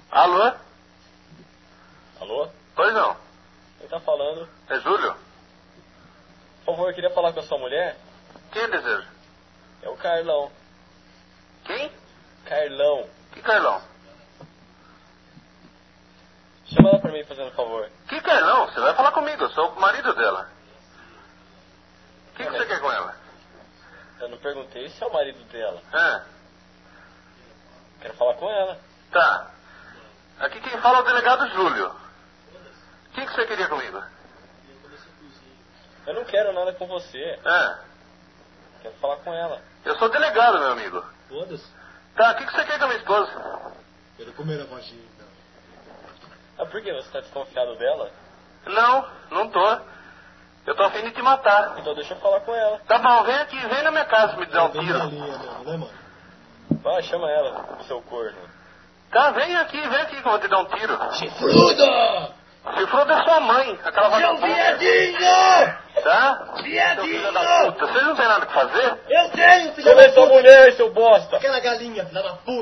Alô? Alô? Pois não. Quem tá falando? É Júlio? Por favor, eu queria falar com a sua mulher. Quem deseja? É o Carlão. Quem? Carlão. Que Carlão? Chama ela pra mim, fazendo um favor. Que Carlão? Você vai falar comigo, eu sou o marido dela. O que você quer com ela? Eu não perguntei se é o marido dela. É. Quero falar com ela. Tá. Aqui quem fala é o delegado Júlio. O que você queria comigo? Eu não quero nada com você. É. Quero falar com ela. Eu sou delegado, meu amigo. Foda-se. Tá, o que você quer com a minha esposa? Quero comer a vagina. Ah, por que? Você tá desconfiado dela? Não, não tô. Eu tô a fim de te matar. Então deixa eu falar com ela. Tá bom, vem aqui, vem na minha casa me dar um Bem tiro. galinha mesmo, né, mano? Vai, chama ela, seu corno. Tá, vem aqui que eu vou te dar um tiro. Chifrudo! Chifrudo é sua mãe, aquela Seu vagabunda. viadinho! Tá? Viadinho! Seu filho da puta, vocês não têm nada que fazer? Eu tenho, filho Chama da sua puta! mulher, seu bosta! Aquela galinha, filha da puta!